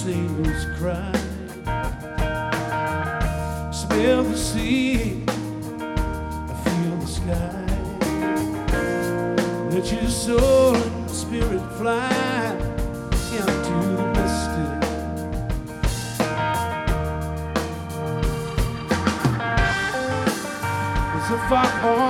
sailors cry. Smell the sea, feel the sky. Let your soul and spirit fly into the mystic. There's a foghorn